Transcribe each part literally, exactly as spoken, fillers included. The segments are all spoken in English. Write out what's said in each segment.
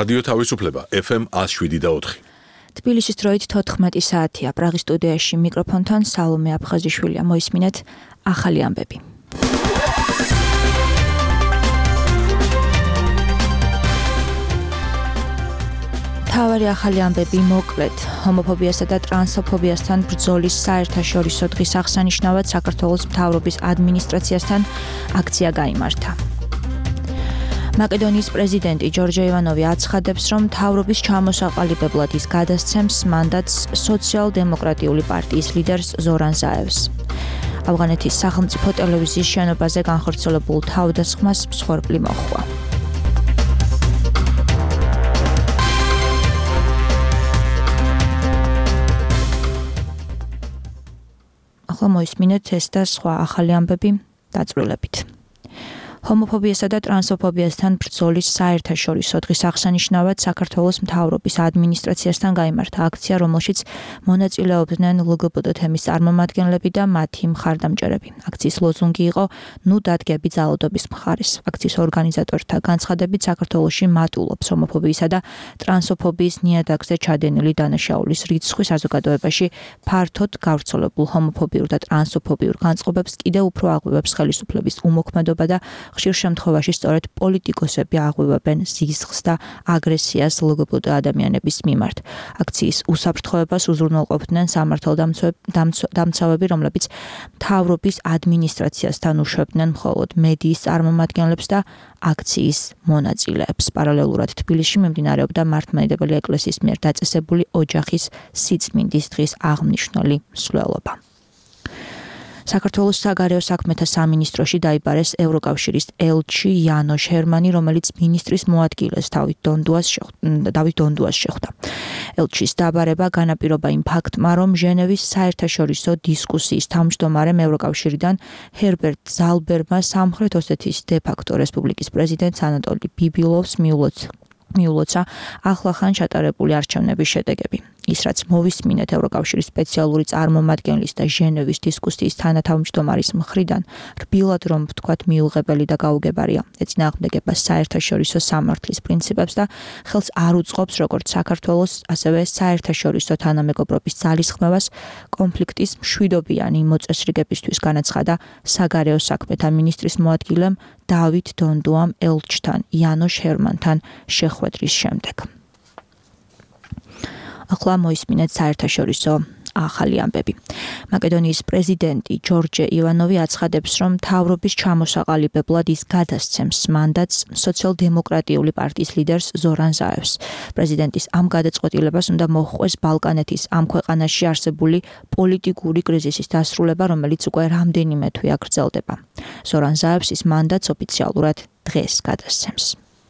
რადიო თავისუფლება ეფ ემ one oh seven და four. თბილისის დროით თოთხმეტი საათია. პრაღის სტუდიაში მიკროფონთან სალომე აფხაზიშვილია. მოისმინეთ ახალი ამბები. თავარი ახალი ამბები მოკლედ. ჰომოფობიასა და ტრანსფობიასთან ბრძოლის საერთაშორისო დღის აღსანიშნავად საქართველოს მთავრობის ადმინისტრაციასთან აქცია გაიმართა. მაკედონიის პრეზიდენტი ჯორჯე ივანოვი აცხადებს, რომ მთავრობის ჩამოსაყალიბებლად ის გადასცემს მანდატს სოციალ-დემოკრატიული პარტიის ლიდერს ზორან ზაევს. ავღანეთის სახელმწიფო ტელევიზიის შენობაზე განხორციელებულ თავდასხმას მსხვერპლი მოჰყვა. ახლა მოისმინეთ ეს და სხვა ახალი ამბები დაწვრილებით. ჰომოფობიასა და ტრანსფობიასთან ბრძოლის საერთაშორისო დღის აღსანიშნავად საქართველოს მთავრობის ადმინისტრაციასთან გაიმართა აქცია, რომელშიც მონაწილეობდნენ ლგბტ თემის წარმომადგენლები და მათი მხარდამჭერები. აქციის ლოზუნგი იყო ნუ დადგები ძალადობის მხარეს. აქციის ორგანიზატორთა განცხადებით, საქართველოში მატულობს ჰომოფობიისა და ტრანსფობიის ნიადაგზე ჩადენილი დანაშაულის რიცხვი საზოგადოებაში ფართოდ გავრცელებულ ჰომოფობიურ და ტრანსფობიურ განწყობებს კიდევ უფრო აღვივებს ხელისუფლების უმოქმედობა და ხშირ შემთხვევაში სწორედ პოლიტიკოსები აღვივებენ ზიზღს და აგრესიას ლგბტ ადამიანების მიმართ. აქციის უსაფრთხოებას უზრუნველყოფდნენ სამართალდამცავები, რომლებიც მთავრობის ადმინისტრაციასთან უშვებდნენ მხოლოდ მედიის წარმომადგენლებს და აქციის მონაწილეებს. პარალელურად თბილისში მიმდინარეობდა მართლმადიდებელი ეკლესიის მიერ დაწესებული ოჯახის სიწმინდის დღის აღნიშნული მსვლელობა. საქართველოს საგარეო საქმეთა სამინისტროში დაიბარეს ევროკავშირის ელჩი იანოშ ჰერმანი, რომელიც მინისტრის მოადგილეს დავით დონდუას შეხვდა. ელჩის დაბარება განაპირობა იმ ფაქტმა, რომ ჟენევის საერთაშორისო დისკუსიის თავმჯდომარემ ევროკავშირიდან ჰერბერტ ზალბერმა სამხრეთ ოსეთის დე-ფაქტო რესპუბლიკის პრეზიდენტს ანატოლი ბიბილოვს მიულოცა ახლახან ჩატარებული არჩევნების შედეგები. ის რაც მოვისმინეთ ევროკავშირის სპეციალური წარმომადგენლის და ჟენევის დისკუსიის თანათავმჯდომარის მხრიდან, რბილად რომ ვთქვათ მიუღებელი და გაუგებარია. ეწინააღმდეგება საერთაშორისო სამართლის პრინციპებს და ხელს არ უწყობს როგორც საქართველოს, ასევე საერთაშორისო თანამეგობრობის ძალისხმევას კონფლიქტის მშვიდობიანი მოწესრიგებისთვის, განაცხადა საგარეო საქმეთა მინისტრის მოადგილემ დავით დონდუამ ელჩთან იანოშ ჰერმანთან შეხვედრის შემდეგ. ახლა მოისმინეთ საერთაშორისო ახალი ამბები. მაკედონიის პრეზიდენტი ჯორჯე ივანოვი აცხადებს, რომ მთავრობის ჩამოსაყალიბებლად ის გადასცემს მანდატს სოციალ-დემოკრატიული პარტიის ლიდერს ზორან ზაევს. პრეზიდენტის ამ გადაწყვეტილებას უნდა მოჰყვეს ბალკანეთის ამ ქვეყანაში არსებული პოლიტიკური კრიზისის დასრულება, რომელიც უკვე რამდენიმე თვეა გრძელდება. ზორან ზაევს ის მანდატს ოფიციალურად დღეს გადასცემს.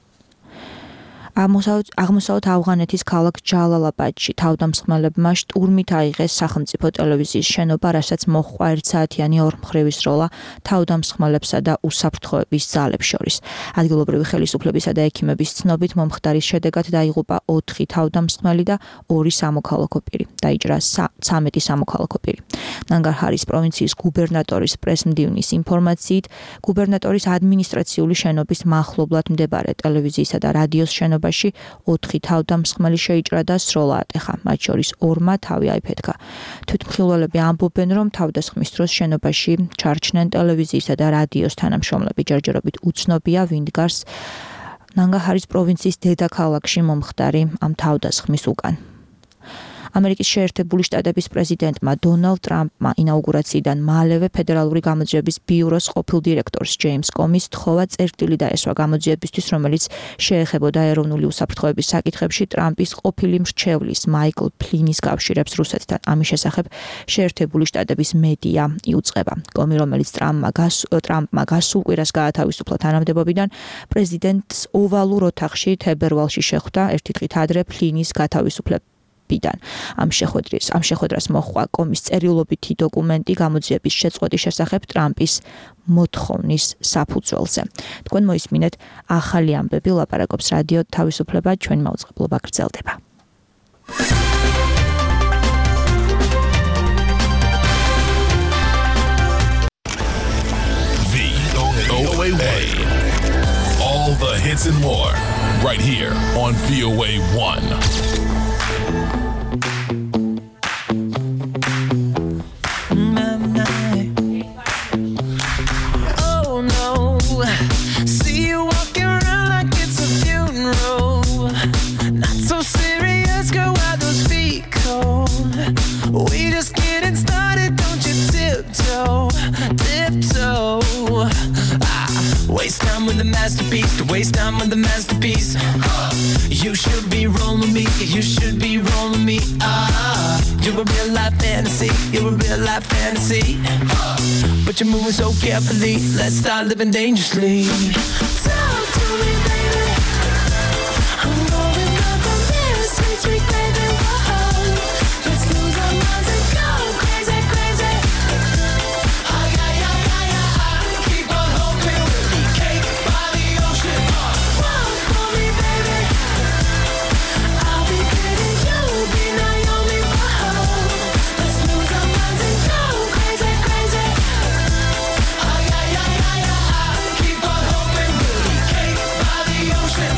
აღმოსავლეთ ავღანეთის ქალაქ ჯალალაბადში თავდამსხმელებმა შტურმით აიღეს სახელმწიფო ტელევიზიის შენობა, რასაც მოჰყვა ერთსაათიანი ორმხრივი სროლა თავდამსხმელებსა და უსაფრთხოების ძალებს შორის. ადგილობრივი ხელისუფლებისა და ექიმების ცნობით მომხდარის შედეგად დაიღუპა ოთხი თავდამსხმელი და ორი სამოქალაქო პირი. დაიჭრა ცამეტი სამოქალაქო პირი. ნანგარჰარის პროვინციის გუბერნატორის პრესმდივნის ინფორმაციით, გუბერნატორის ადმინისტრაციული შენობის მახლობლად მდებარე ტელევიზიისა და რადიოს შენობა ოთხი თავდამსხმელი შეიჭრა და სროლა ატეხა, მათ შორის ორმა თავი აიფეთქა. თვითმხილველები ამბობენ, რომ თავდასხმის დროს შენობაში ჩარჩნენ ტელევიზიისა და რადიოს თანამშრომლები. ჯერჯერობით უცნობია, ვინ დგას ნანგარჰარის პროვინციის დედაქალაქში მომხდარი ამ თავდასხმის უკან. ამერიკის შეერთებული შტატების პრეზიდენტმა დონალდ ტრამპმა ინაუგურაციიდან მალევე ფედერალური გამოძიების ბიუროს ყოფილ დირექტორს ჯეიმს კომის თხოვა წერტილი დაესვა გამოძიებისთვის, რომელიც შეეხებოდა ეროვნული უსაფრთხოების საკითხებში ტრამპის ყოფილი მრჩევლის მაიკლ ფლინის კავშირებს რუსეთთან. ამის შესახებ შეერთებული შტატების მედია იუწყება. კომი, რომელიც ტრამპმა გასულ კვირას გაათავისუფლა თანამდებობიდან, პრეზიდენტს ოვალურ ოთახში თებერვალში შეხვდა, ერთი დღით ადრე ფლინის გათავისუფლებას. ამ შეხვედრის ამ შეხვედრას მოჰყვა კომის წერილობითი დოკუმენტი გამოძიების შეწყვეტის შესახებ ტრამპის მოთხოვნის საფუძველზე. თქვენ მოისმინეთ ახალი ამბები, ლაპარაკობს რადიო თავისუფლება, ჩვენი მაუწყებლობა გრძელდება. All the hits and more, right here on V O A one. Oh no, see you walking around like it's a funeral. Not so serious, girl, why those feet cold? We just getting started, don't you tiptoe, tiptoe. Ah, waste time with the masterpiece, to waste time with the masterpiece. You should be rolling me, you should be rolling me. Ah, you're a real life fantasy, you're a real life fantasy. But you're moving so carefully, let's start living dangerously. Talk to me, baby. I'm going up on this sweet, sweet baby. Whoa, let's lose our minds and go crazy, crazy. Ay, ay, ay, ay, ay. Keep on hoping we'll be cake by the ocean. Walk for me, baby. I'll be pretty, you'll be Naomi. Whoa, let's lose our minds and go crazy, crazy. Ay, ay, ay, ay, ay. Keep on hoping we'll be cake by the ocean.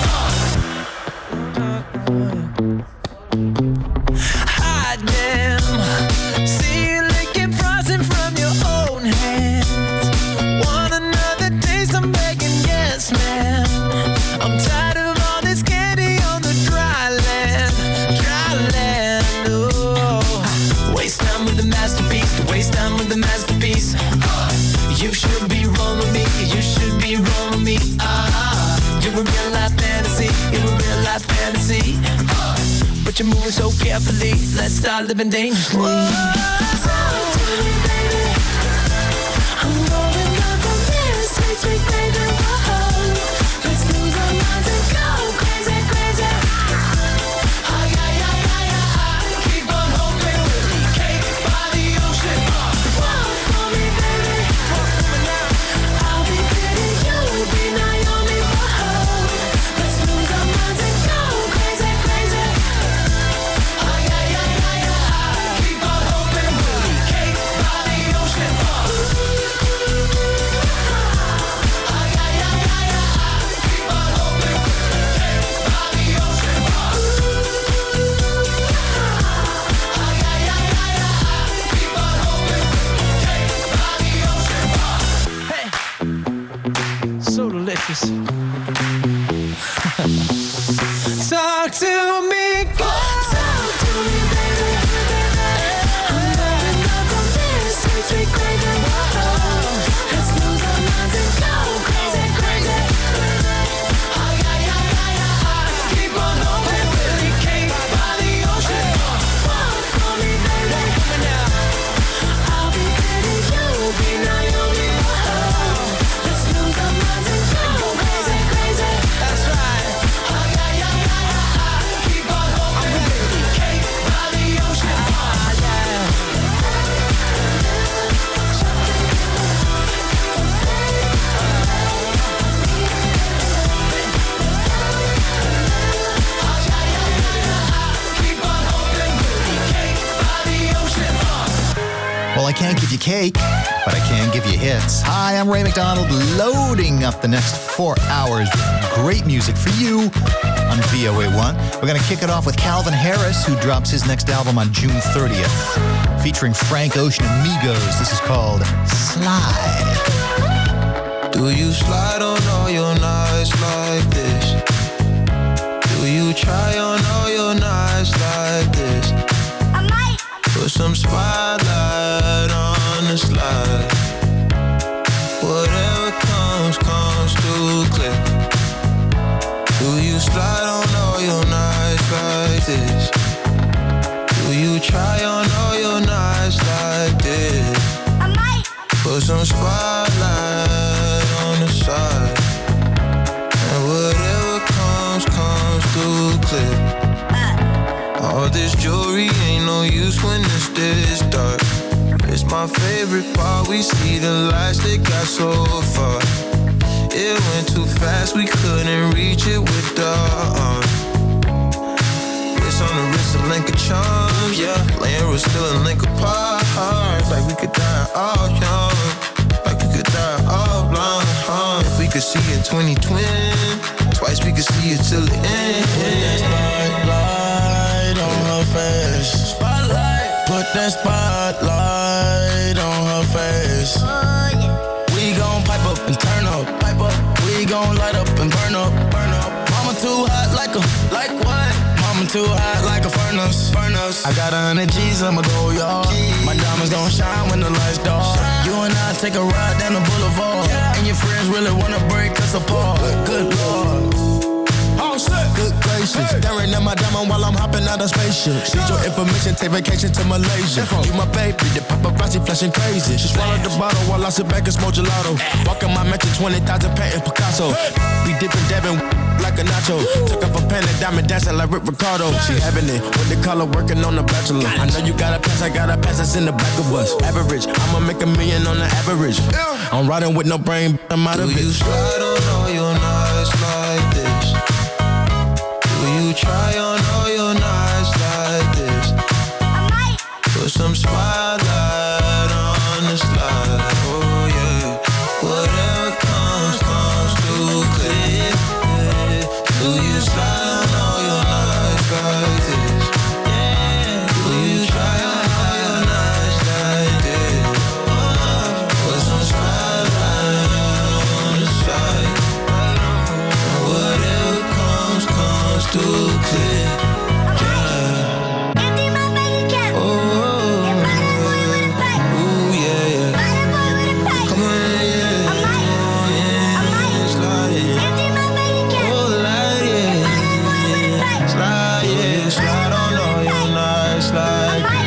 Hot damn, see you licking frosting from your own hands. Want another taste? I'm begging, yes, ma'am. I'm tired of all this candy on the dry land, dry land. Oh, waste time with the masterpiece, to waste time with the masterpiece. You should be rolling me, you should be rolling me. Ah, you're a real life fantasy, you're a real life fantasy. But you're moving so carefully, let's start living dangerously. Talk to me, baby. I'm going up on this sweet, sweet baby. Whoa, let's lose our minds and go crazy, crazy. Ay, ay, ay, ay, ay. Keep on hoping we'll be cake by the ocean. Walk for me, baby. Walk for me now. I'll be pretty, you'll be Naomi. Whoa, let's lose our minds and go crazy, crazy. Ay, ay, ay, ay, ay. Keep on hoping we'll be cake by the ocean. Ay, ay, ay, ay, ay. Keep on hoping we'll be cake by the ocean. Ay, ay, ay, ay, ay. Keep on hoping we'll be cake by the ocean. Hey, so delicious. Talk to me, girl. Talk to me, baby. I'm going up on this sweet, sweet baby. Whoa, let's lose our minds and go crazy, crazy. Ay, ay, ay, ay, ay. Keep on hoping we'll be cake by the ocean. Walk for me, baby. I'll be pretty, you'll be Naomi. Whoa, let's lose our minds and go crazy, crazy. That's right. Ay, ay, ay, ay, ay. Keep on hoping we'll be cake by the ocean. Ah, yeah. Keep on hoping we'll be cake by the ocean. Well, I can't give you cake, but I can give you hits. Hi, I'm Ray McDonald, loading up the next four hours with great music for you on V O A one. We're going to kick it off with Calvin Harris, who drops his next album on June thirtieth, featuring Frank Ocean and Migos. This is called Slide. Do you slide on all your nights like this? Do you try on all your nights like this? I might. Put some spotlight on the slide. Whatever comes, comes through clear. Do you slide on all your nights like this? Do you try on all your nights like this? I might. Put some spotlight on the side. And whatever comes, comes through clear. All this jewelry ain't no use when it's this dark. It's my favorite part, we see the lights that got so far. It went too fast, we couldn't reach it with the arm. It's on the wrist, a link of charms, yeah. Laying was still a link apart. Like we could die all young, like we could die all blind, huh? If we could see in twenty twenty, Twice we could see it till the end. Put that spotlight on her face. Spotlight. Put that spotlight on her face. We gon' pipe up and turn up, pipe up. We gon' light up and burn up, burn up. Mama too hot like a, like what? Mama too hot like a furnace, furnace. I got a hundred G's, I'ma go, y'all. My diamonds gon' shine when the lights dark. You and I take a ride down the boulevard, and your friends really wanna break us apart. Good Lord. Good gracious, hey. Staring at my diamond while I'm hopping out of spaceship. Need your information, take vacation to Malaysia. You my baby, the paparazzi flashing crazy. She swallowed the bottle while I sit back and smoke gelato. Walking my mansion, twenty thousand patent Picasso. Be dipping, dabbing like a nacho. Took off a pen and diamond dancing like Rick Ricardo. She having it with the color working on the bachelor. I know you got a pass, I got a pass that's in the back of us. Average, I'ma make a million on the average. I'm riding with no brain, I'm out of it. Do you slide on all your nights like this? Do you try on all your nights like this? I might. Put some spotlight on the slide. Oh yeah. Whatever comes, comes too clear. Do you slide on all your nights like this? Yeah. Do you try on all your nights like this? Put some spotlight on the slide. Whatever comes, comes too clear. Yeah. Empty my bank account. Oh. And buy that boy with a pipe. Ooh, yeah, yeah. Buy that boy with a pipe. Come on, yeah. I might. Yeah, I might. slide it. Empty my bank account. Oh, slide And it. buy that boy with a pipe. Slide, yeah. Slide on all your nights I like might.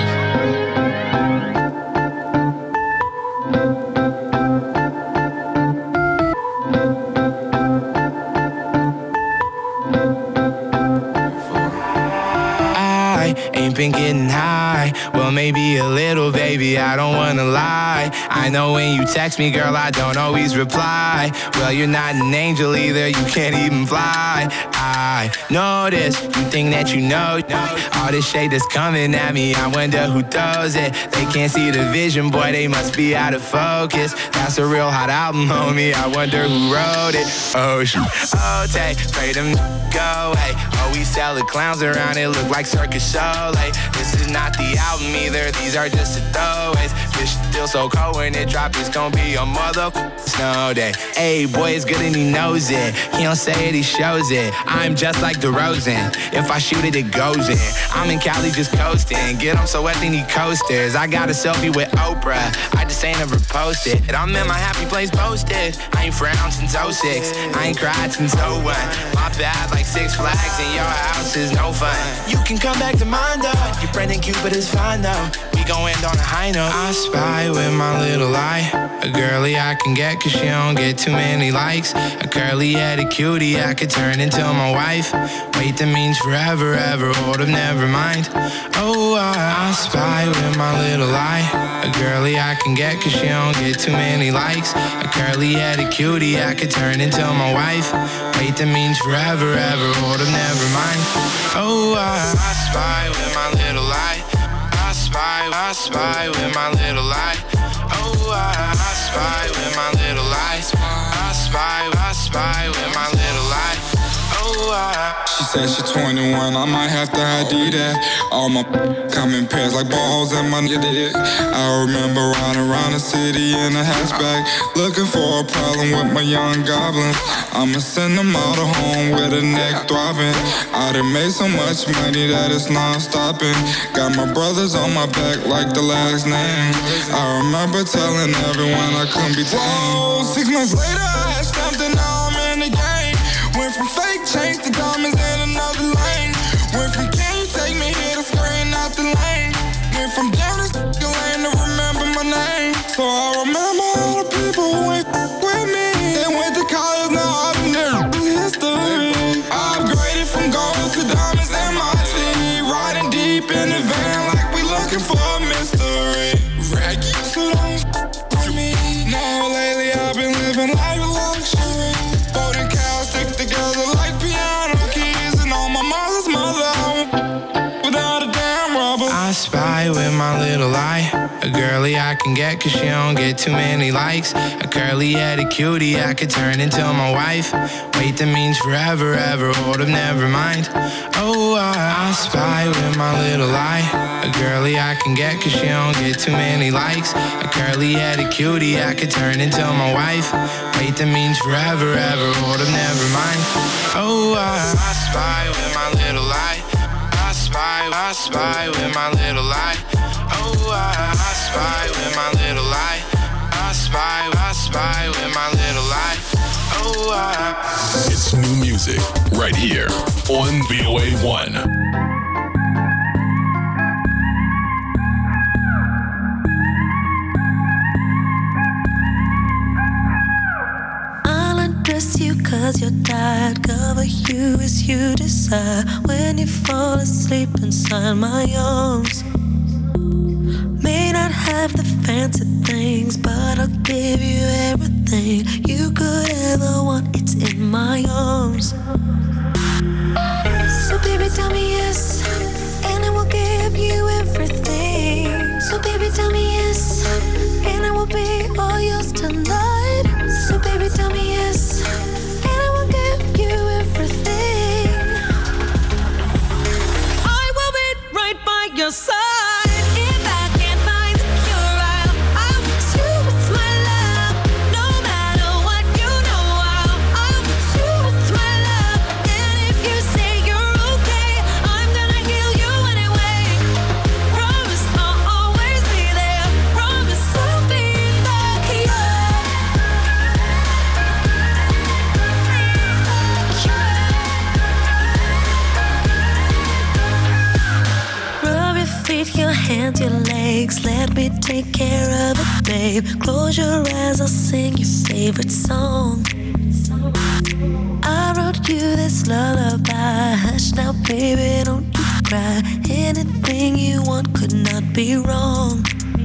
I ain't been getting high. Well, maybe a little, baby, I don't wanna lie. I know when you text me, girl, I don't always reply. Well, you're not an angel either, you can't even fly. I know this, you think that you know. All this shade that's coming at me, I wonder who throws it. They can't see the vision, boy, they must be out of focus. That's a real hot album, homie, I wonder who wrote it. Oh, shoot. Oh, take, pray them go away. Oh, we sell the clowns around, it look like Circus Soleil. This is not the album either, these are just the throwaways. This still so cold when it drop, it's gonna be a mother snow day. Hey, boy, it's good and he knows it. He don't say it, he shows it. I'm just like DeRozan. If I shoot it, it goes in. I'm in Cali just coasting. Get him so wet, they need coasters. I got a selfie with Oprah. I just ain't ever posted. And I'm in my happy place posted. I ain't frowned since oh six. I ain't cried since oh one. My bad like Six Flags and your house is no fun. You can come back to mine though. Your friend and Cupid is fine though. We gon' end on a high note. I spy with my little eye. A girly I can get cause she don't get too many likes. A curly-headed cutie I could turn into my wife. Wait, that means forever, ever. Hold up, never mind. Oh, I, I spy with my little eye. A girly I can get cause she don't get too many likes. A curly-headed cutie I could turn into my wife. Wait, that means forever, ever. Hold up, never mind. Oh, I, I spy with my little eye. I spy, I spy with my little eye. Oh, I, I spy with my little eye. I spy, I spy with my little eye. Oh, I. She said she twenty-one, I might have to I D that. All my come in pairs like balls and my dick. I remember riding around the city in a hatchback, looking for a problem with my young goblins. I'ma send them all to home with a neck throbbing. I done made so much money that it's non-stopping. Got my brothers on my back like the last name. I remember telling everyone I couldn't be tamed. Whoa, six months later I had something, now I'm in the game. Went from fake chains to diamonds in another lane. Went from can you take me here to screen out the lane. Went from down this lane to remember my name. So I remember all the people who went with me. They went to college, now I've been in history. I upgraded from gold to diamonds in my team. Riding deep in the van like we looking for a mystery. Raggy, so don't for me. Now lately I've been living life of luxury. Folding cows stick together like piano keys. And on my mother's mother without a damn rubber. I spy with my little eye. A girly I can get, cause she don't get too many likes. A curly-headed cutie I could turn into my wife. Wait, that means forever, ever, hold up, never mind. Oh, I, I spy with my little eye. A girly I can get, cause she don't get too many likes. A curly-headed cutie I could turn into my wife. Wait, that means forever, ever, hold up, never mind. Oh, I, I spy with my little eye. I spy, I spy with my little eye. Oh, I, I spy with my little eye. I spy, I spy with my little eye. Oh, I. It's new music right here on V O A one. You cause you're tired, cover you as you desire. When you fall asleep inside my arms, may not have the fancy things, but I'll give you everything you could ever want. It's in my arms. So baby, tell me yes, and I will give you everything. So baby, tell me yes, and I will be all yours tonight. So baby, tell me yes, and I will give you everything. I will be right by your side. If I can't find the cure, I'll, I'll fix you with my love. No matter what, you know I'll, I'll fix you with my love. And if you say you're okay, I'm gonna heal you anyway. Promise I'll always be there. Promise I'll be the cure. Rub your feet, your hands, your legs. Let me take care of it, babe. Close your eyes, I'll sing your favorite song. I wrote you this lullaby. Hush now, baby, don't you cry. Anything you want could not be wrong.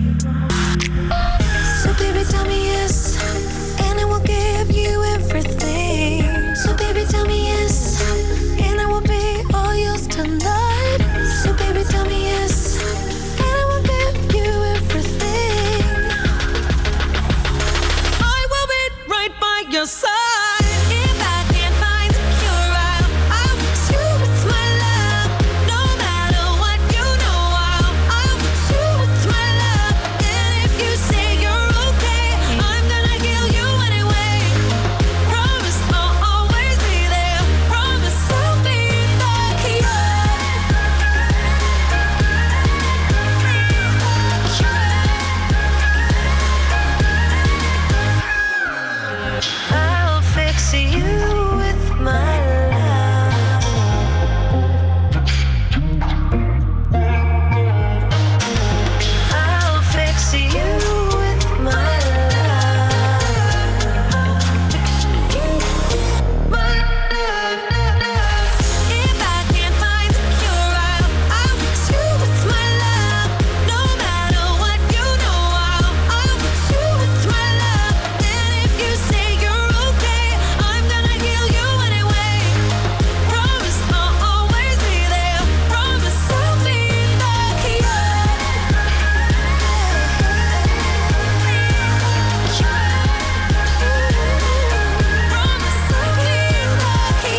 So baby, tell me yes, and I will give you everything. So baby, tell me yes, and I will be all yours tonight. So baby, tell me yes, and I will give you everything. I will be right by your side. If I can't find the cure, I'll, I'll fix you with my love. No matter what, you know I'll, I'll fix you with my love. And if you say you're okay, I'm gonna heal you anyway. Promise I'll always be there. Promise I'll be the cure. I'll fix you with my love. I'll fix you with my love. My love. If I can't find the cure, I'll, I'll fix you with my love. No matter what, you know I'll, I'll fix you with my love. And if you say you're okay, I'm gonna heal you anyway. Promise I'll always be there. Promise I'll be the cure. Promise I'll be the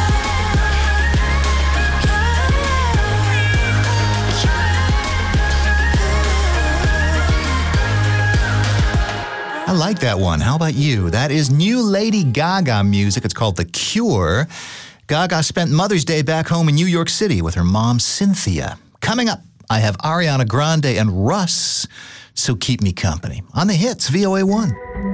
I like that one. How about you? That is new Lady Gaga music. It's called The Cure. Gaga spent Mother's Day back home in New York City with her mom, Cynthia. Coming up, I have Ariana Grande and Russ, So Keep Me Company. On the hits, V O A one.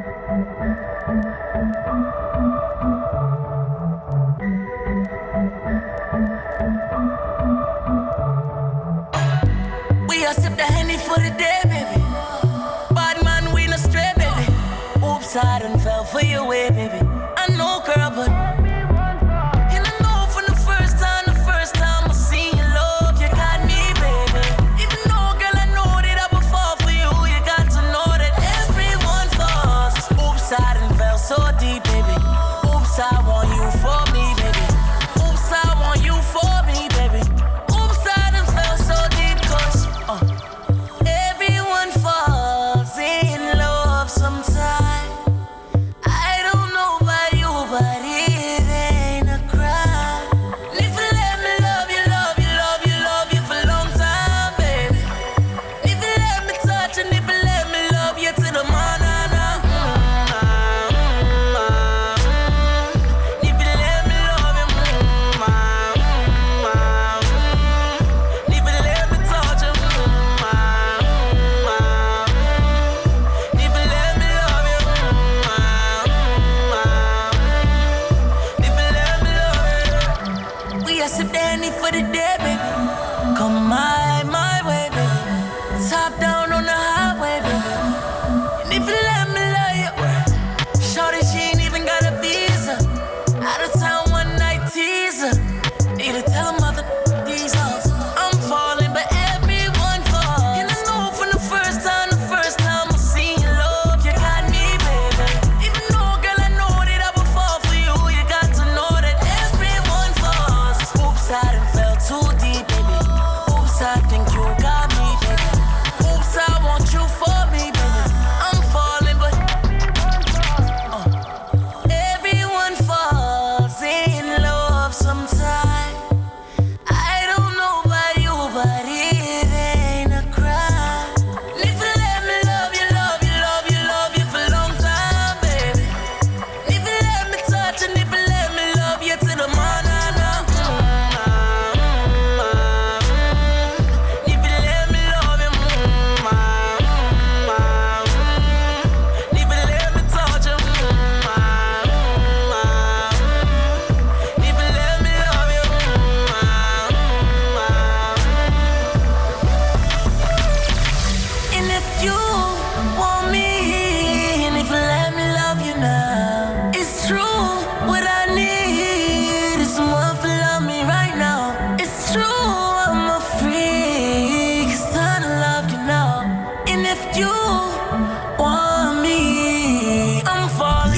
We are sip the Henny for the day, baby. Bad man, we no stray, baby. Oops, I done fell for your way, baby. I know, girl, but and I know from the first time, the first time I seen your love, you got me, baby. Even though, girl, I know that I would fall for you, you got to know that everyone falls. Oops, I done fell so deep, baby. Oops, I want you for me, baby. Oops, I want you for me, baby. Oops, I done fell so deep, cause uh, everyone falls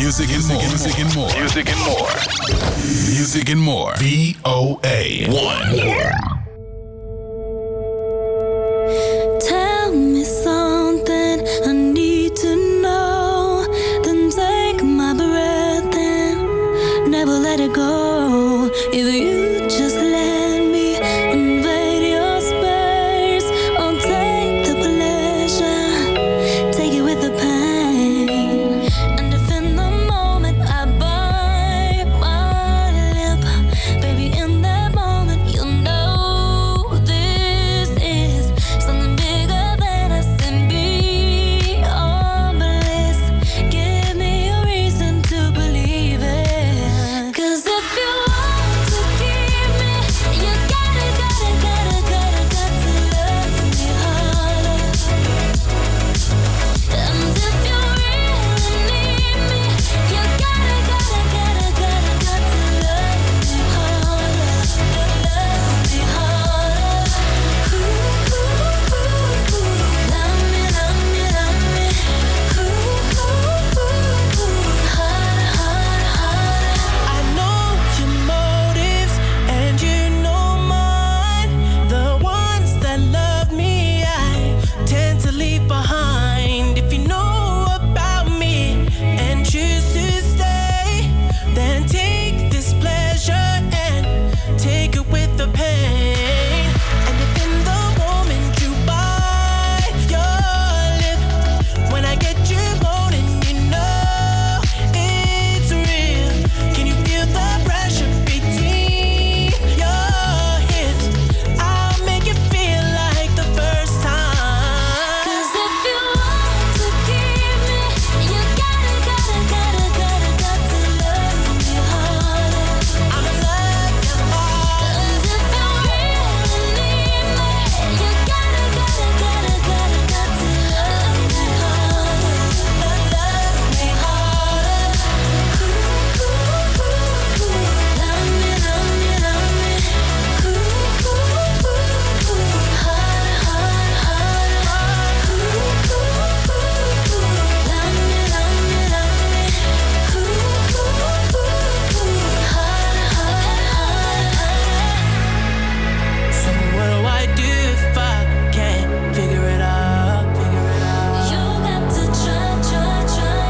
Music and more. Music and more. Music and more. Music and more. V O A one. Tell me something I need to know. Then take my breath and never let it go. If you just let me invade your space, I'll take the pleasure, take it with the pain. And if in the moment I bite my lip, baby, in that moment you'll know this is something bigger than us and beyond bliss. Give me a reason to believe it. 'Cause if you want to keep me, you gotta, gotta, gotta, gotta, got to love me harder. And if you really need me, you gotta, gotta, gotta, gotta, got to love me harder. Love me harder. Ooh, ooh, ooh, ooh. Love me, love me, love me. Ooh, ooh, ooh, ooh. Harder, harder, harder. I know your motives and you know mine. The ones that love me, I tend to leave behind. If you know about me and choose to stay, then take this pleasure and take it with the pain. And if in the moment you bite your lip, when I get you moaning, you know it's real. Can you feel the pressure between your hips? I'll make it feel like the first time. 'Cause if you want to keep me, you gotta, gotta, gotta, gotta, got to love me harder. I'ma love you hard. And if you really need me, you gotta, gotta, gotta, gotta, got to love me harder. Love me harder. Ooh, ooh, ooh, ooh. Love me, love me, love me. Ooh, ooh, ooh, ooh. Harder, harder, harder. Ooh, ooh, ooh, ooh. Love me, love me, love me. Ooh, ooh, ooh, ooh. Harder, harder, harder. So what do I do if I can't figure it out? Figure it out. You got to try, try, try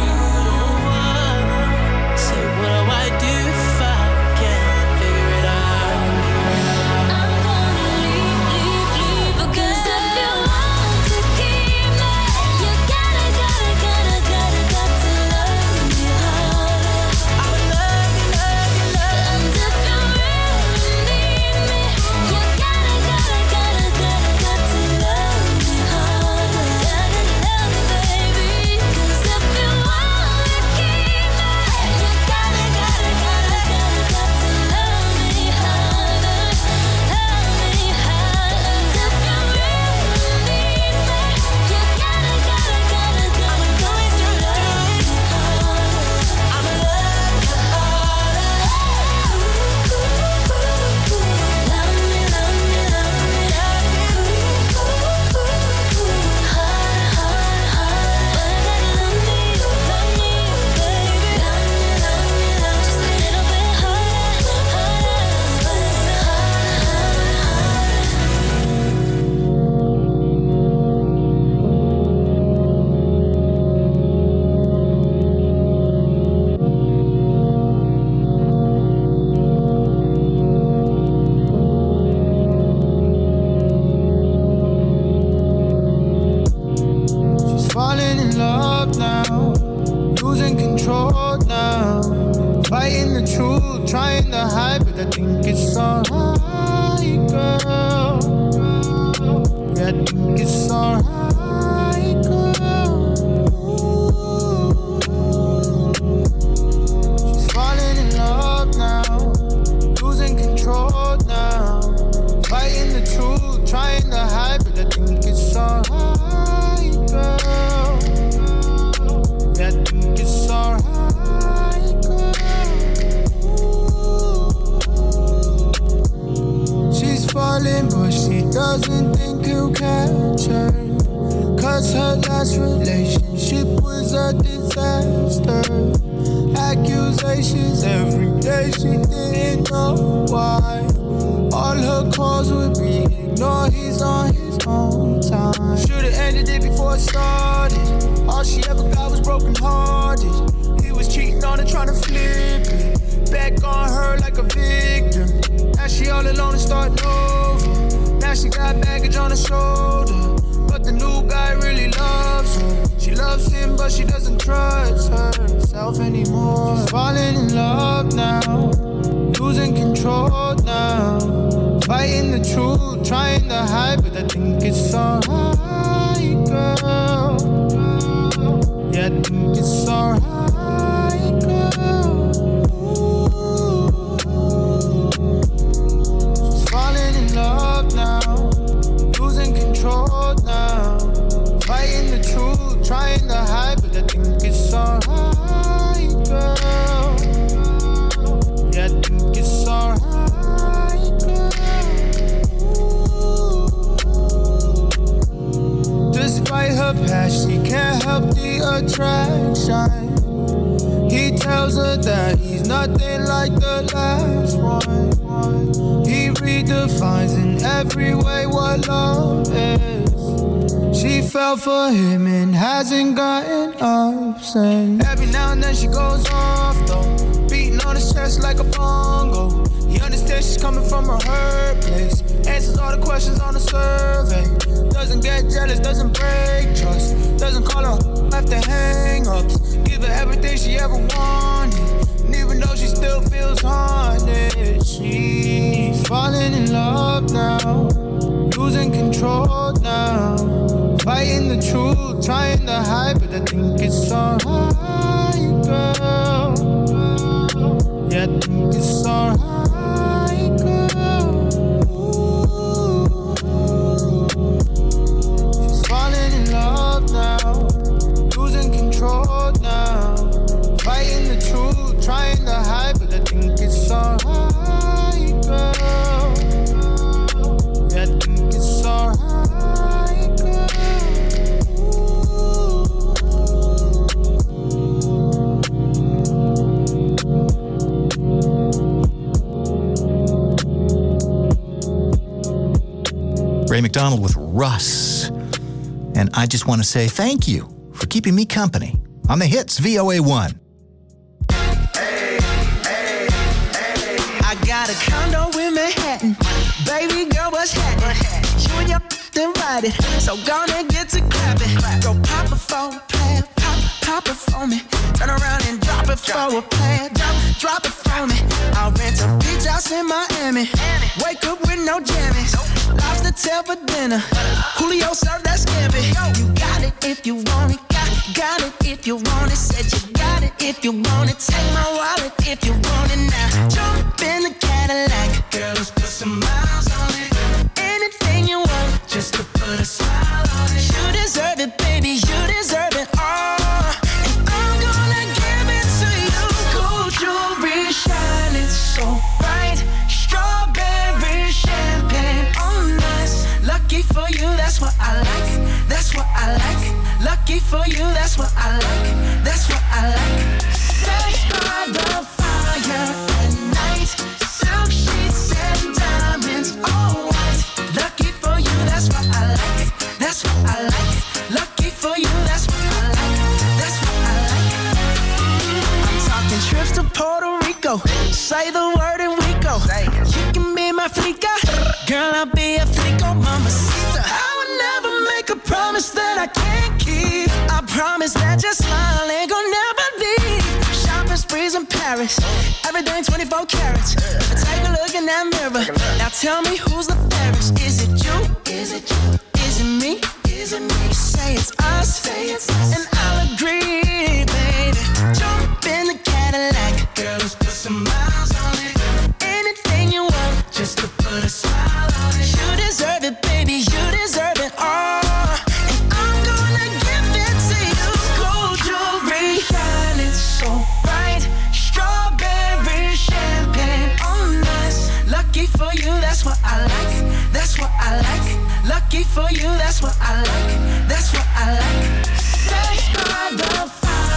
again. So what do I do if I can't figure it out? I'm gonna leave, leave, leave again. 'Cause if you want to keep me, you gotta, gotta, gotta, gotta, got to love me harder. I'ma love you, love you, love you. And if you really need me, you gotta, gotta, gotta, gotta, got to love me harder. Gotta love me, baby. 'Cause if you want to keep me, you gotta, gotta, gotta, gotta, got to love me harder. Love me harder. And if you really need me, you gotta, gotta, gotta, gotta, got to love me harder. I'ma love you harder. Ooh, ooh, ooh, ooh. Love me, love me, love me. Ooh, ooh, ooh, ooh. Harder, harder, harder. But I gotta love me, love me, baby. Love me, love me, love just a little bit harder, harder, baby. Harder, harder, harder. She's falling in love now, losing control now. Fighting the truth, trying to hide, but I think it's alright, girl. Yeah, I think it's alright, girl. She's falling in love now, losing control now. Fighting the truth, trying to hide, but I think it's alright, girl. Yeah, I think it's alright, girl. conversations every day. She didn't know why. All her calls would be ignored. He's on his own time. Should've ended it before it started. All she ever got was broken hearted. He was cheating on her, trying to flip it. Back on her like a victim. Now she all alone and starting over. Now she got baggage on her shoulder. But the new guy really loves her. She loves him, but she doesn't trust herself anymore. She's falling in love now, losing control now. Fighting the truth, trying to hide, but I think it's alright, girl. Yeah, I think it's alright, girl. She's falling in love now, losing control now. Fighting the truth, trying to hide, but I think it's alright, girl. Yeah, I think it's alright, girl. Despite her past, she can't help the attraction. He tells her that he's nothing like the last one. He redefines in every way what love is. She fell for him and hasn't gotten up since. Every now and then she goes off though, beating on his chest like a bongo. He understands she's coming from her hurt place. Answers all the questions on the survey. Doesn't get jealous, doesn't break trust. Doesn't call her after hang-ups. Give her everything she ever wanted. And even though she still feels haunted, she's falling in love now, losing control now. Fighting the truth, trying to hide, but I think it's alright, girl. Yeah, I think it's alright, girl. She's falling in love now, losing control now. Fighting the truth, trying to hide, but I think it's alright, girl. Yeah, I think it's alright. Ray McDonald with Russ. And I just want to say thank you for keeping me company on the hits V O A one. Hey, hey, hey. I got a condo in Manhattan. Baby girl, what's happening? You and your then ride it. So gonna get to clapping. Go pop it for a plan. Pop, pop it for me. Turn around and drop it for a plan. Drop, drop it for me. I'll rent a beach house in Miami. Wake up with no jammies. Lobster tail for dinner. Julio served that scampi. You got it if you want it. Got, got it if you want it. Said you got it if you want it. Take my wallet if you want it now. Jump in the Cadillac. Girl, let's put some miles on it. Anything you want, just to put a smile on it. You deserve it, baby. You deserve it all. And I'm gonna give it to you. Gold jewelry shining so bright. Strawberry champagne on us. Lucky for you, that's what I like. That's what I like. Lucky for you, that's what I like. That's what I like. Sex by the fire at night. Silk sheets and diamonds, all white. Lucky for you, that's what I like. That's what I like. Lucky for you, that's what I like. That's what I like. I'm talking trips to Puerto Rico. Say the word and we go. You can be my flica. Girl, I'll be a flico, mamacita. I would never make a promise that I can't keep. I promise that your smile ain't gonna never leave. Shopping sprees in Paris. Everything twenty-four carats. Take a look in that mirror. Now tell me who's the fairest. Is it you? Is it you? Is it me? Is it me? Say it's us. Say it's us. And I'll agree, baby. Jump in the Cadillac. Girl, let's put some miles on it. Anything you want, just to put a smile on it. You deserve it, baby. You deserve it all. And I'm gonna give it to you. Gold jewelry shining so bright. Strawberry champagne on us. Lucky for you, that's what I like. That's what I like. Lucky for you, that's what I like. That's what I like. Sex by the fire.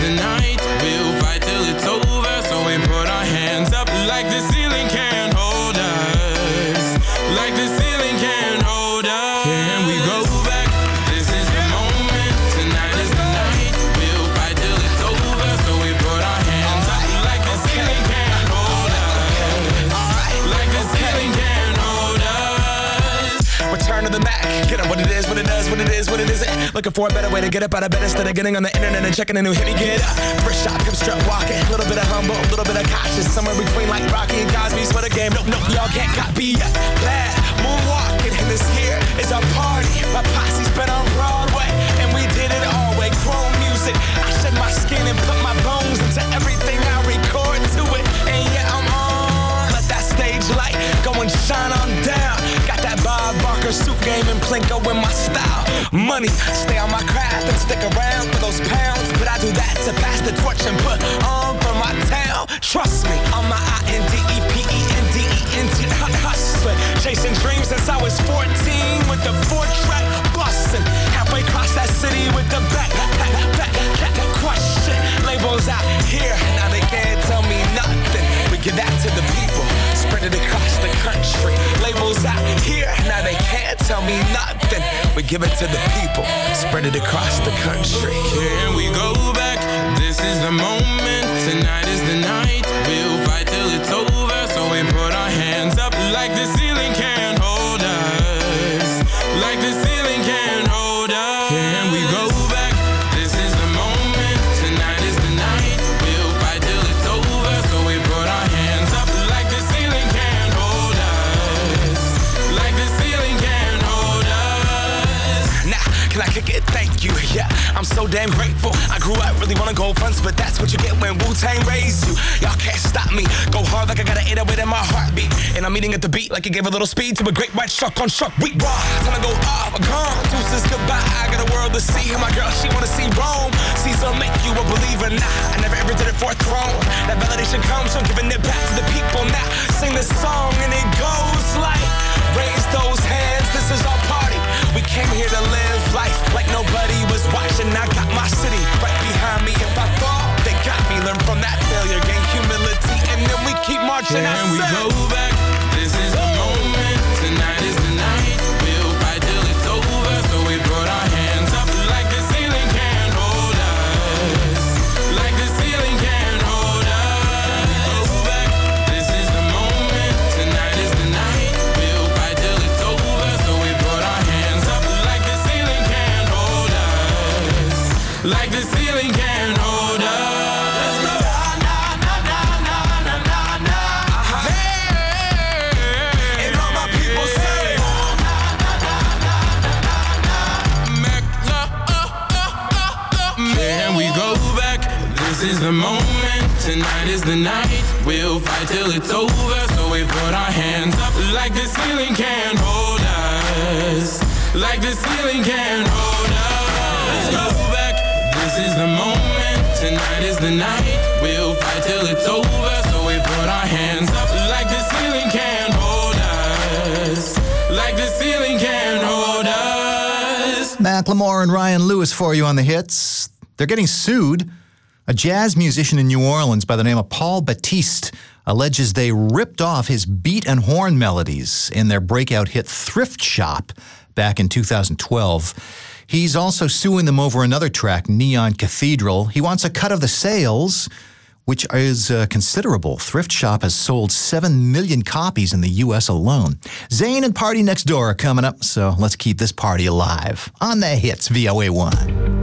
the night. We'll fight till it's over, so we put our hands up like the ceiling can't hold us. Like the ceiling can't hold us. Can we go back? This is the moment. Tonight is the night. We'll fight till it's over, so we put our hands up like the ceiling can't hold us. Like the ceiling can't hold us. Return to the Mac. Get up what it is, what it does, what it is, what it isn't. Looking for a better way to get up out of bed instead of getting on the internet and checking a new hit. Me get up. First shot, come strut walking. A little bit of humble, a little bit of cautious. Somewhere between like Rocky and Cosby's for the game. Nope, nope, y'all can't copy yet. Bad moonwalking, and this here is our party. My posse's been on Broadway, and we did it all way. Chrome music. I shed my skin and put my bones into everything I record to it. And yeah, I'm on. Let that stage light go and shine on down. Got that Bob Barker suit game and Plinko in my style. Money, stay on my craft and stick around for those pounds. But I do that to pass the torch and put on for my town. Trust me, on my I N D E P E N D E N T hustling. Chasing dreams since I was fourteen with the four-track bustin'. Halfway across that city with the back, back, back, back, question. Labels out here, now they can't tell me nothing. We give that to the people, spread it across the country. Labels out here, now they can't tell me nothing. We give it to the people, spread it across the country. Can we go back? This is the moment. Tonight is the night. We'll fight till it's over, so we put our hands up like the ceiling can't hold us. Like the ceiling can't hold us. Can we go back? This is the moment. Tonight is the night. We'll fight till it's over, so we put our hands up like the ceiling can't hold us. Like the ceiling can't hold us. Nah, can I kick it? Thank you, yeah. I'm so damn grateful. I grew up really wanna go fronts, but that's what you get when Wu-Tang raised you. Y'all can't stop me. Go hard like I got an eight oh eight in my heartbeat. And I'm eating at the beat like it gave a little speed to a great white shark on shark. We raw. Time to go off, gone. Deuces goodbye. I got a world to see. And my girl, she wanna see Rome. Caesar make you a believer. Nah, I never ever did it for a throne. That validation comes from giving it back to the people. Now sing this song and it goes like, raise those hands. This is our party. We came here to live life like nobody was watching. I got my city right behind me. If I fall, they got me. Learn from that failure, gain humility, and then we keep marching. Can we go back? This is the moment. Tonight is the night. We'll fight till it's over, so we put our hands up like the ceiling can't hold us. Like the ceiling can't hold us. Go back. This is the moment. Tonight is the night. We'll fight till it's over, so we put our hands up like the ceiling can't hold us. Like the ceiling can't hold us. This is the moment, tonight is the night. We'll fight till it's over, so we put our hands up like the ceiling can't hold us. Like the ceiling can't hold us. Go back, this is the moment, tonight is the night. We'll fight till it's over, so we put our hands up like the ceiling can't hold us. Like the ceiling can't hold us. Macklemore and Ryan Lewis for you on the hits. They're getting sued. A jazz musician in New Orleans by the name of Paul Batiste alleges they ripped off his beat and horn melodies in their breakout hit Thrift Shop back in two thousand twelve. He's also suing them over another track, Neon Cathedral. He wants a cut of the sales, which is uh, considerable. Thrift Shop has sold seven million copies in the U S alone. Zayn and Party Next Door are coming up, so let's keep this party alive. On the hits, V O A one.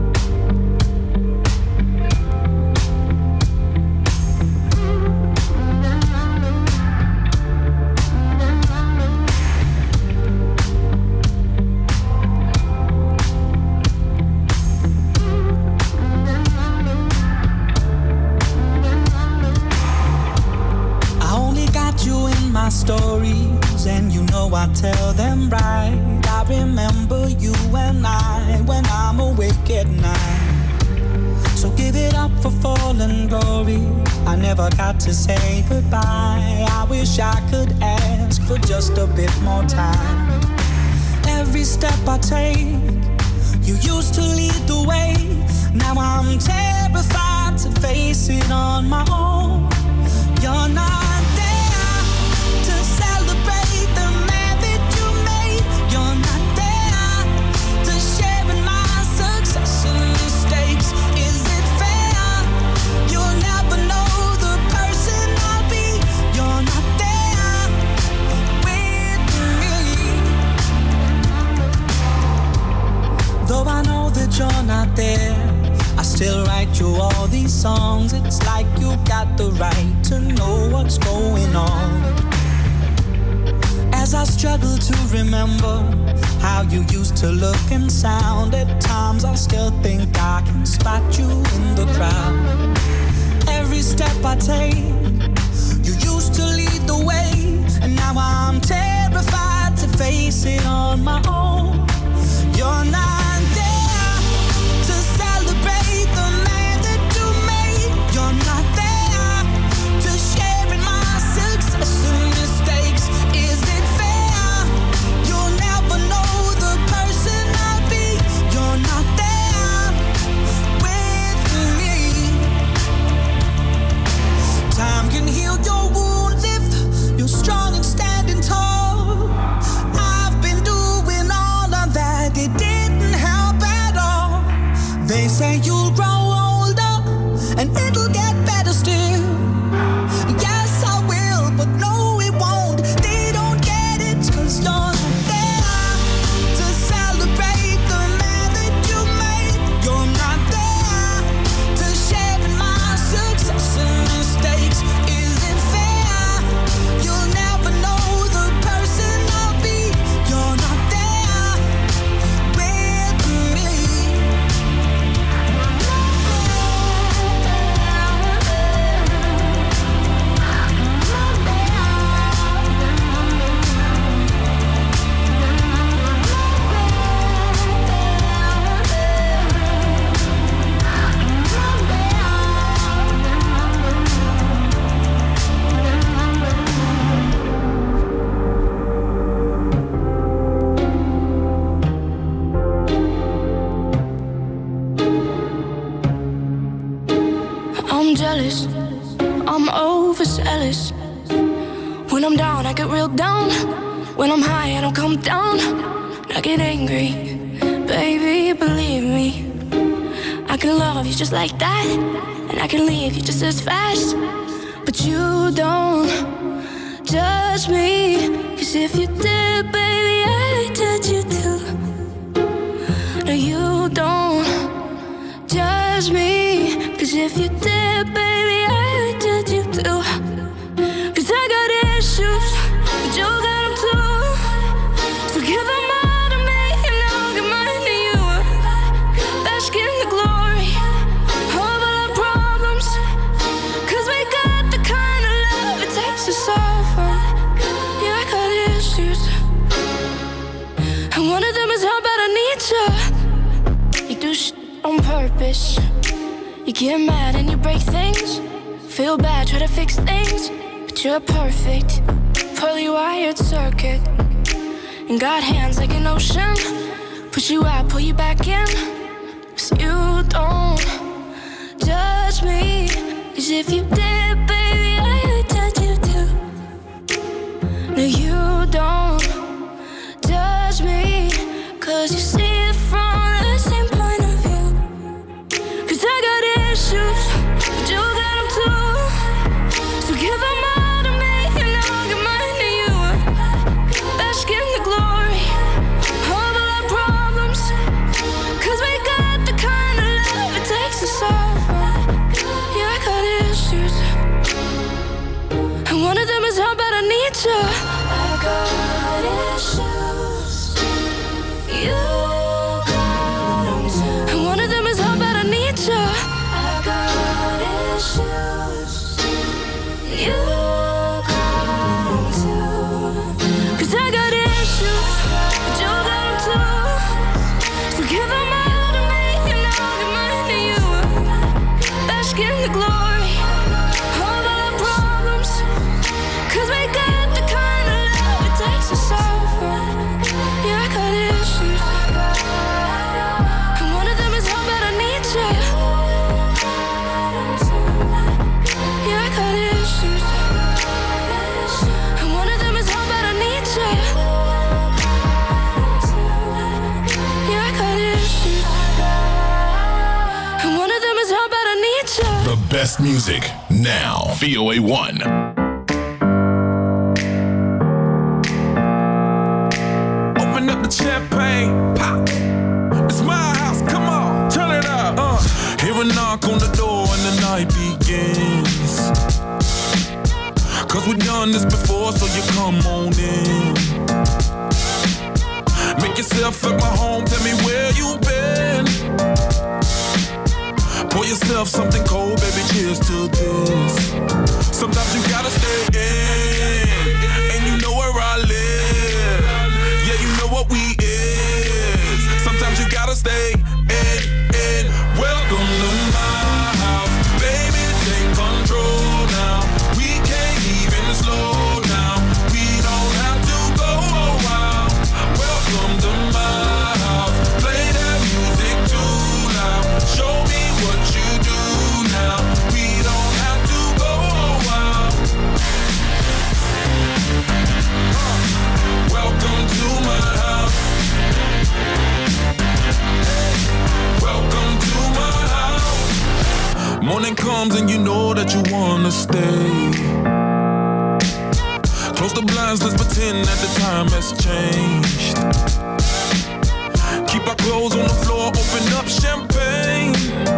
Stories, and you know I tell them right. I remember you and I when I'm awake at night. So give it up for fallen glory. I never got to say goodbye. I wish I could ask for just a bit more time. Every step I take, you used to lead the way. Now I'm terrified songs, it's like you got the right to know what's going on. As I struggle to remember how you used to look and sound, at times I still think I can spot you in the crowd. Every step I take, you used to lead the way, and now I'm terrified to face it on my own. You're not there to celebrate the man that you made. You're not there to share in my success and mistakes. Is it fair? You'll never know the person I'll be. You're not there with me. Time can heal your wounds if you're strong and standing tall. I've been doing all of that, it didn't help at all. They say you'll grow older and it'll get better still. Yes, I will, but no, it won't. They don't get it, 'cause you're not there to celebrate the man that you made. You're not there to share in my success and mistakes. Is it fair? You'll never know the person I'll be. You're not there with me. I'm jealous, I'm overzealous. When I'm down, I get real down. When I'm high, I don't come down. I get angry, baby, believe me. I can love you just like that, and I can leave you just as fast. But you don't judge me, 'cause if you did, baby, I'd judge you too. No, you don't judge me, 'cause if you did, baby, I'd judge you too. 'Cause I got issues, but you got them too. So give them all to me, and I'll give mine to you. Bask in the glory of all our problems, 'cause we got the kind of love it takes to solve them. Yeah, I got issues, and one of them is how bad I need you. You do shit on purpose. You get mad and you break things. Feel bad, try to fix things, but you're perfect, poorly wired circuit. And got hands like an ocean. Push you out, pull you back in. 'Cause you don't judge me, 'cause if you did, baby, I'd judge you too. No, you don't judge me, 'cause you see it from the same point of view. 'Cause I got issues, but you got them too. So give them all to me, and I'll give mine to you. Bask in the glory of all our problems, 'cause we got the kind of love it takes to solve them. Yeah, I got issues, and one of them is how bad I need you. I got issues, you got them too. And one of them is how bad I need you. I got issues, you got them too. 'Cause I got issues, but you got them too. So give them all to me, and I'll give mine to you. Bask in the glory of all our problems, 'cause we got the kind of love it takes to solve them. Yeah, I got issues, and one of them is how bad I need you. Yeah, I got issues, and one of them is how bad I need you. Yeah, I got issues, and one of them is how bad I need you. The best music now. V O A one. Open up the champagne, pop. It's my house, come on, turn it up. Uh, hear a knock on the door and the night beat. done this before, so you come on in. Make yourself at my home, tell me where you been. Pour yourself something cold, baby, cheers to this. Sometimes you gotta stay in, and you know where I live. Yeah, you know what we is. Sometimes you gotta stay in, in. Welcome to my house, baby, take control now. We can't even slow down. We don't have to go a while. Welcome to my house, play that music too loud. Show me what you do now. We don't have to go a while. Uh, welcome to my house. Welcome to my house. Morning comes and you know that you wanna stay. Close the blinds, let's pretend that the time has changed. Keep our clothes on the floor, open up champagne.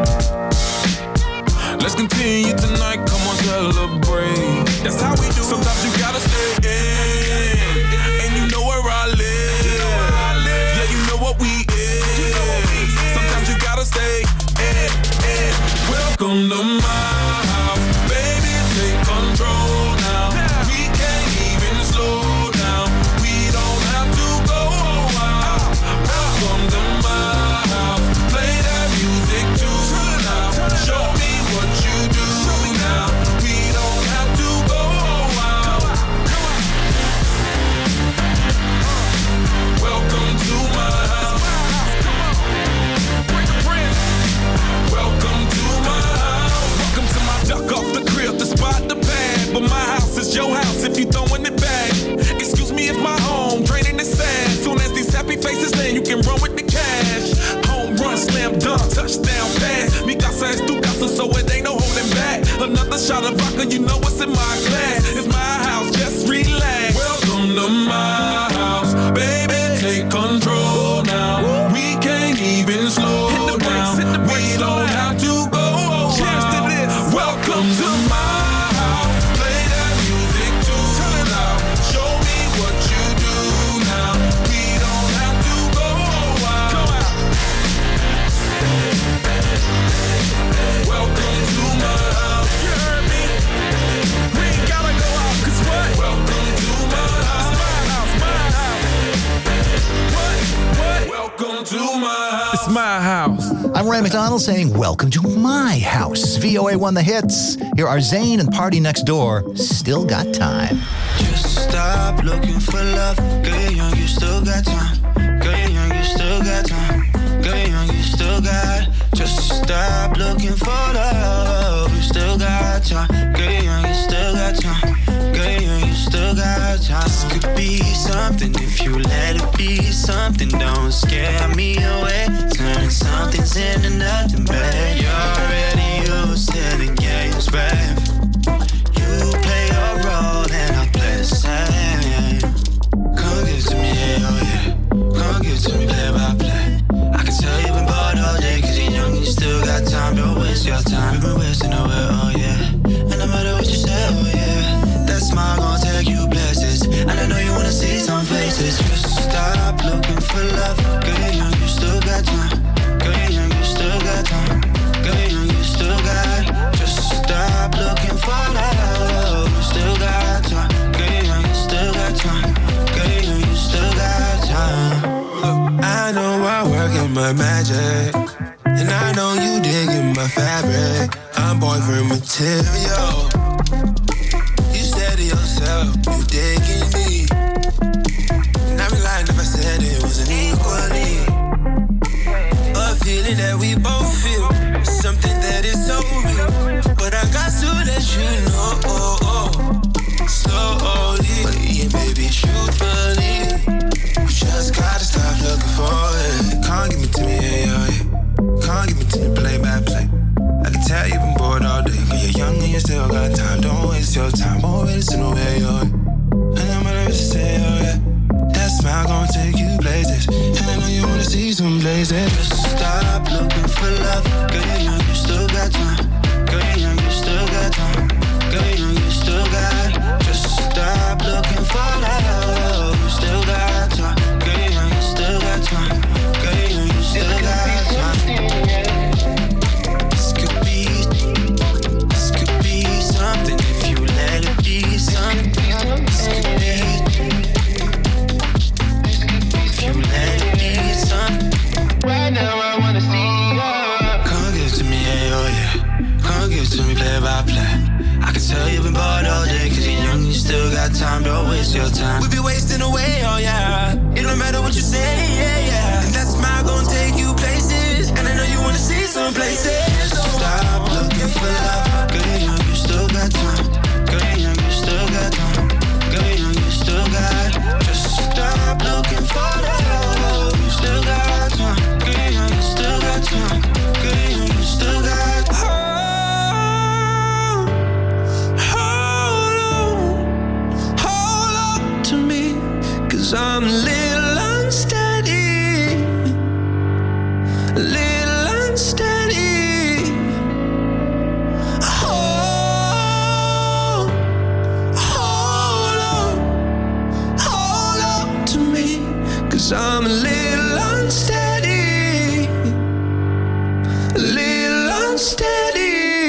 Let's continue tonight, come on, celebrate. That's how we do. Sometimes you gotta stay in, and you know where I live. Yeah, you know what we is. Sometimes you gotta stay in, in. Welcome to my house, baby, take control now. We can't even slow down. We don't have to go a while. Welcome to my house, play that music too loud. Show me what you do now. We don't have to go a while. Welcome to my house. Welcome to my house. Welcome to my duck off the crib, the spot, the pad. But my house is your house if you throwing it back. Excuse me if my home draining is sad. Soon as these happy faces land, you can run with the cash. Home run, slam dunk, touchdown pass. Mi casa es tu casa, so it ain't no holding back. Another shot of vodka, you know what's in my glass. It's my house, just relax. Welcome to my house, baby, take control now. We can't even slow down. We don't have to go a while. Welcome to my house, play that music too loud. Show me what you do now. We don't have to go a while. Welcome to my house. You heard me? We ain't gotta go out, cause what? Welcome to my house. It's my house, my house. What? What? Welcome to my house. It's my house. I'm Ray McDonald saying, welcome to my house. V O A won the hits. Here are Zayn and Party Next Door. Still got time. Just stop looking for love. Girl, you're young, you still got time. Girl, you're young, you still got time. Girl, you're young, you still got. Just stop looking for love. You still got time. Girl, you're young, you still got time. Girl, you're young, you still got time. This could be something if you let it be something. Don't scare me away. Turning something's into nothing, babe. You're already used to the games, babe. You play your role and I play the same. Come give it to me, yeah, oh yeah. Come give it to me, play by play. I can tell you've been bored all day, cause you're young and you still got time. Don't waste your time, you've been wasting away, oh yeah. And no matter what you say, oh yeah. That smile gon' take you places. And I know you wanna see some faces. Just stop looking for love. Girl, you're young, you still got time. Girl, you're young, you still got time. Girl, you're young, you still got. Just stop looking for love. You still got time. Girl, you're young, you still got time. Girl, you're young, you still got time. Look, I know I work in my magic, and I know you digging my fabric. I'm boyfriend material. You said to yourself, you digging me. And I'd be lying if I said it wasn't equally. A feeling that we both feel, something that is so real. But I got to let you know, oh, oh, slowly. But yeah, baby, truthfully, you just gotta stop looking for it. Can't give it to me, yeah, yeah, yeah. Can't give it to me, play by play. I can tell you've been bored all day, but you're young and you still got time. Don't waste your time, always in the way, oh. And I'm gonna say, oh yeah, that smile gon' take you places. And I know you wanna see some blazes. Just stop looking for love. Girl, you're young, you still got time. Girl, you're young, you still got time. Girl, you're young, you still got. Just stop me play by play. I can tell you've been bored all day, cause you're young, you still got time, don't waste your time. We be wasting away, oh yeah. It don't matter what you say, yeah, yeah. And that smile gon' take you places, and I know you wanna see some places. So stop looking for love, girl, you're young, you still got time. Girl, you're young, you still got time. Girl, you're young, you still got. Just stop looking for love, you still got time. Girl, you're young, you still got time. Girl, you're young, you still got. I'm a little unsteady, a little unsteady. Hold, hold on, hold on to me, 'cause I'm a little unsteady, a little unsteady.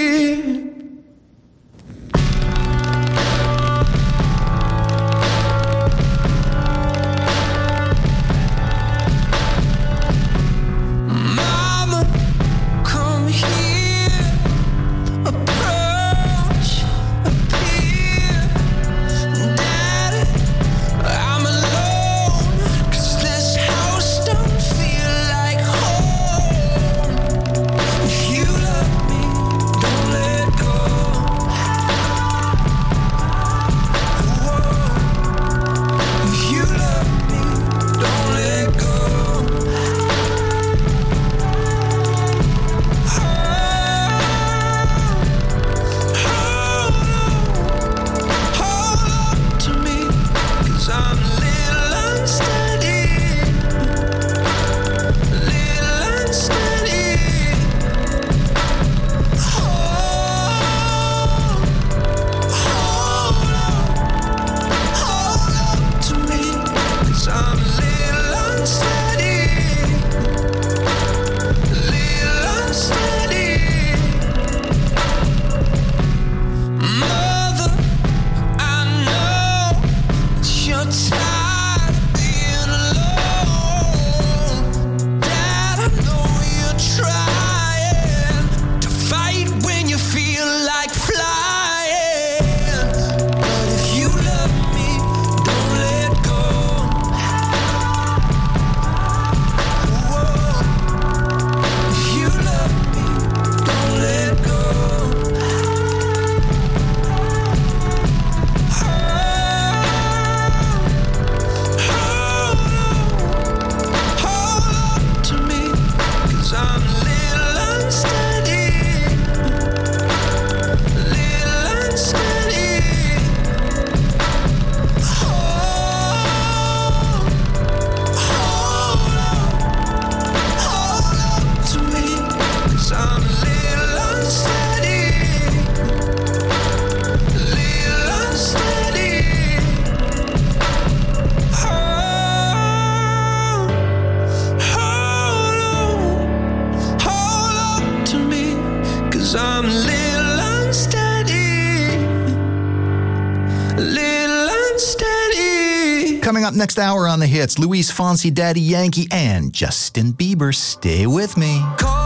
Coming up next hour on the hits, Luis Fonsi, Daddy Yankee, and Justin Bieber. Stay with me.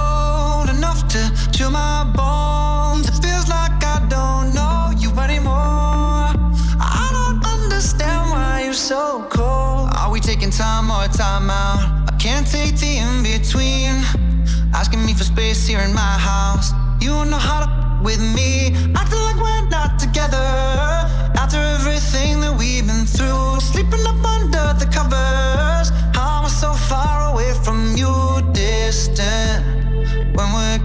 Cold enough to chill my bones. It feels like I don't know you anymore. I don't understand why you're so cold. Are we taking time or time out? I can't take the in-between. Asking me for space here in my house. You don't know how to with me. Acting like we're not together. After everything that we've been through, sleeping up under the covers. How am I so far away from you, distant? When we're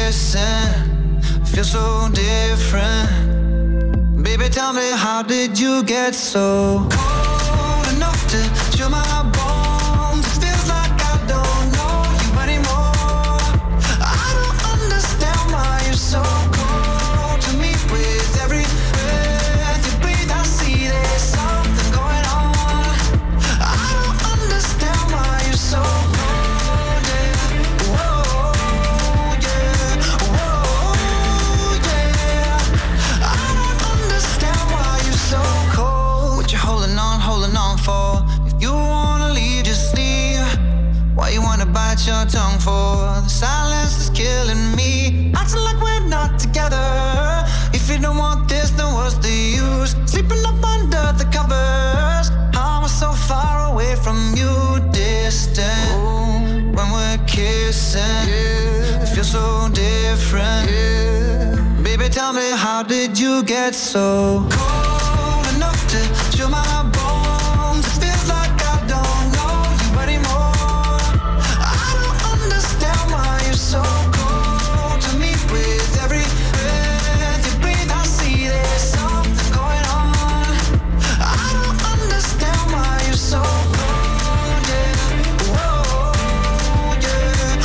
kissing, feel so different. Baby, tell me, how did you get so cold enough to chill my bones? It feels like I don't know you anymore. I don't understand why you're so cold to me. With every breath you breathe, I see there's something going on. I don't understand why you're so cold, yeah. Whoa, yeah. Whoa, yeah. I don't understand why you're so cold. What you holding on, holding on for? If you want distant when we're kissing. Yeah. It feels so different. Yeah. Baby, tell me, how did you get so cold enough to chill my bones? It feels like I don't know you anymore. I don't understand why you're so cold to me. With every breath you breathe, I see there's something going on. I don't understand why you're so cold, yeah. Whoa, yeah.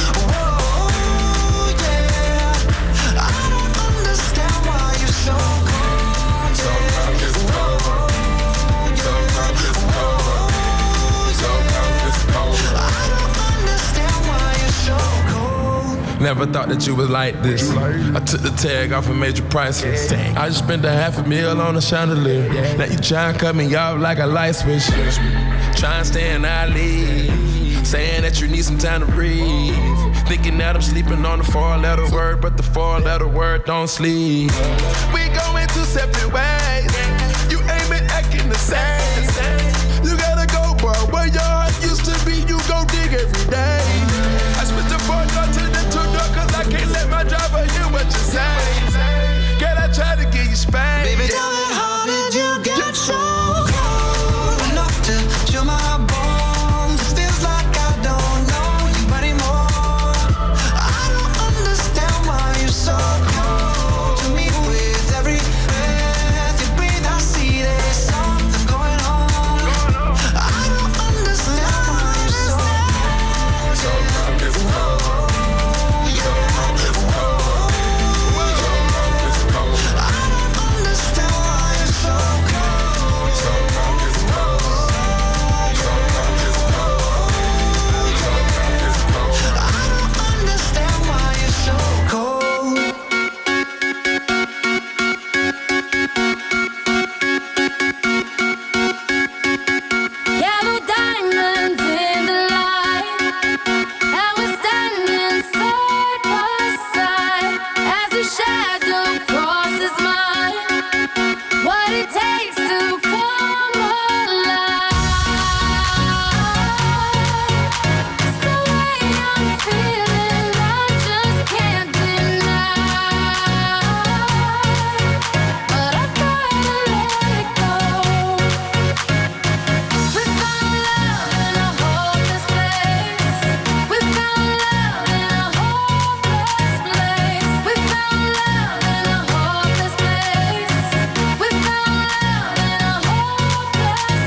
Whoa, yeah. I don't understand why you're so cold, yeah. Sometimes it's cold. Sometimes it's cold. Sometimes it's cold. I don't understand why you're so cold. Never thought that you was like this. I took the tag off and made you priceless. I just spent a half a meal on a chandelier. Now you try and cut me off like a light switch. Try and stay in our league. Saying that you need some time to breathe. Thinking that I'm sleeping on the four-letter word, but the four-letter word don't sleep. We going two separate ways. You ain't been acting the same. You gotta go, bro. Where your heart used to be, you go dig every day. I switched the four door to the two door, cause I can't let my driver hear what you say. Girl, I try to give you space. Baby, tell me, how did you get so cold enough to chill my bones? It feels like I don't know you anymore. I don't understand why you're so cold to me. With every breath you breathe, I see there's something going on. I don't understand why you're so cold. Sometimes it's cold. Sometimes it's cold. Sometimes it's cold. I don't understand why you're so cold. Sometimes it's cold. Sometimes it's cold. Sometimes it's cold. I don't understand why you're so cold. Yellow diamonds in the light, and we're standing side by side as the shadow crosses mine. What it takes to come alive. It's the way I'm feeling, I just can't deny. But I gotta let it go. We found love in a hopeless place. We found love in a hopeless place. We found love in a hopeless place. We found love in a hopeless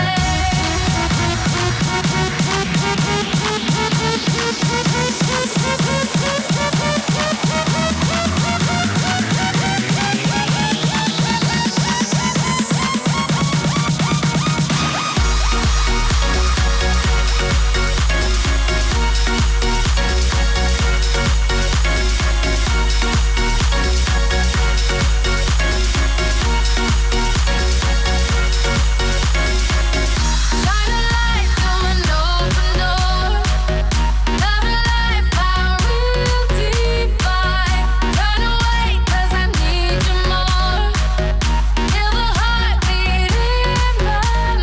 Shine a light through an open door. Love and life, our real divide. Turn away, 'cause I need you more. Feel the heartbeat in my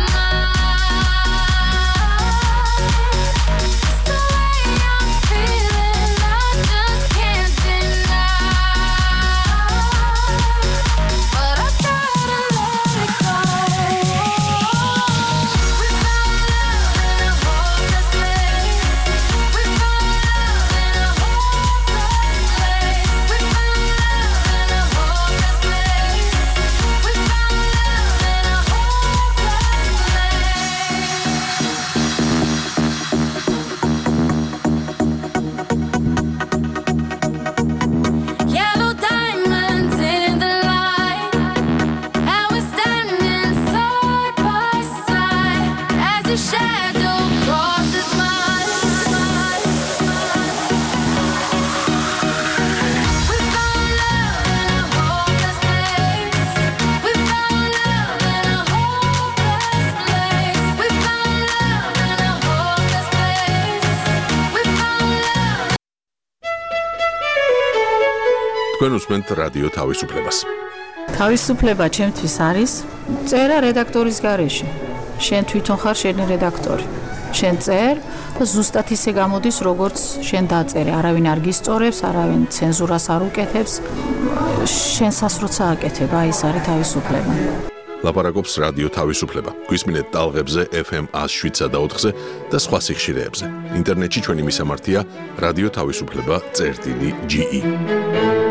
mind. It's the way I'm feeling, I just can't deny. But I gotta let it go. We found love in a hopeless place. We found love in a hopeless place. We found love in a hopeless place. We found love in a hopeless place. Yellow diamonds in the light, and we're standing side by side as the shadow crosses mine. We found love in a hopeless place. We found love in a hopeless place. We found love in a hopeless place. We found love. თქვენ უსმენთ რადიო თავისუფლებას. თავისუფლება ჩემთვის არის წერა რედაქტორის გარეშე. შენ თვითონ ხარ შენი რედაქტორი. შენ წერ და ზუსტად ისე გამოდის, როგორც შენ დაწერე. არავინ არ გისწორებს, არავინ ცენზურას არ უკეთებს. შენსას როცა აკეთებ, აი ეს არის თავისუფლება. ლაპარაკობს რადიო თავისუფლება. გვისმინეთ ტალღებზე ეფ ემ one oh seven და ოთხზე და სხვა სიხშირეებზე. ინტერნეტში ჩვენი მისამართია რადიო თავისუფლება წერტილი ჯი ი.